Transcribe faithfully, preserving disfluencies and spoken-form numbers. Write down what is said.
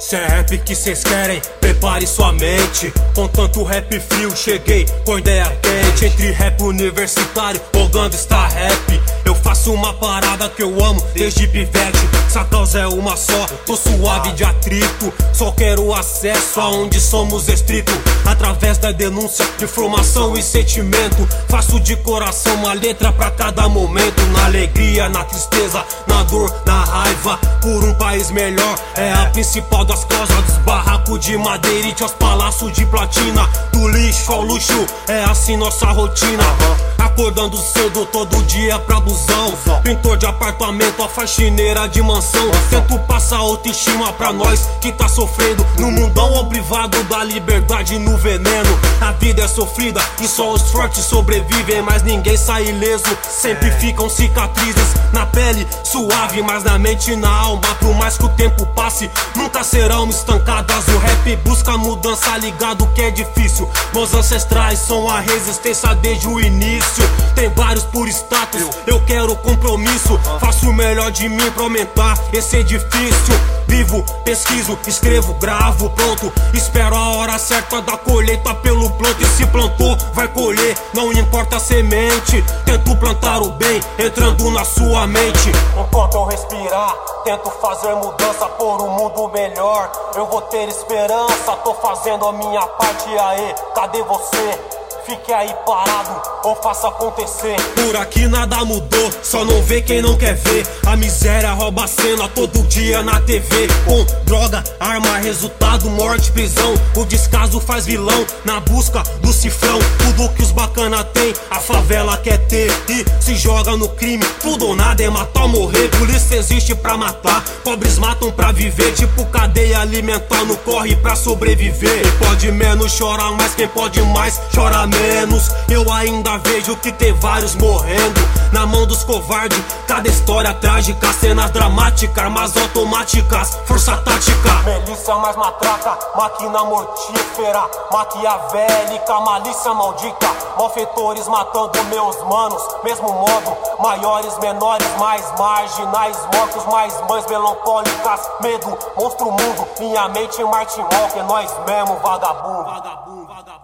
Se é rap que cês querem, prepare sua mente. Com tanto rap frio, cheguei com ideia quente. Entre rap universitário ou gangsta rap, eu faço uma parada que eu amo desde pivete. Essa causa é uma só, tô suave de atrito. Só quero acesso aonde somos restritos. Através da denúncia, informação e sentimento. Faço de coração uma letra pra cada momento. Na alegria, na tristeza, na dor, na raiva. Por um país melhor, é a principal das causas. Dos barracos de madeirite aos palácios de platina. Do lixo ao luxo, é assim nossa rotina. Acordando cedo todo dia pra busão. Pintor de apartamento, a faxineira de mansão. Tento passar autoestima pra nós que tá sofrendo no mundão ou privado da liberdade no veneno. A vida é sofrida e só os fortes sobrevivem, mas ninguém sai ileso. Sempre ficam cicatrizes na pele, suave, mas na mente e na alma. Por mais que o tempo passe, nunca serão estancadas. O rap busca mudança, ligado que é difícil. Meus ancestrais são a resistência desde o início. Tem vários por status, eu quero compromisso. Faço o melhor de mim pra aumentar esse edifício. Vivo, pesquiso, escrevo, gravo, pronto. Espero a hora certa da colheita pelo planto. E se plantou, vai colher, não importa a semente. Tento plantar o bem, entrando na sua mente. Enquanto eu respirar, tento fazer mudança por um mundo melhor. Eu vou ter esperança, tô fazendo a minha parte. E aí, cadê você? Fique aí parado ou faça acontecer. Por aqui nada mudou, só não vê quem não quer ver. A miséria rouba a cena todo dia na T V. Com droga, arma, resultado, morte, prisão. O descaso faz vilão na busca do cifrão. Tudo que os bacana tem, a favela quer ter. E se joga no crime, tudo ou nada é matar ou morrer. Polícia existe pra matar, pobres matam pra viver. Tipo cadeia alimentar no corre pra sobreviver. Quem pode menos chora mais, quem pode mais chora menos. Eu ainda vejo que tem vários morrendo na mão dos covardes. Cada história trágica, cenas dramáticas, armas automáticas, força tática. Melícia mais matraca, máquina mortífera, maquiavélica, malícia maldita. Malfeitores matando meus manos, mesmo modo. Maiores, menores, mais marginais, mortos, mais mães melancólicas. Medo, monstro mundo, minha mente Martin Walker, nós mesmo vagabundo. Vagabundo, vagabundo.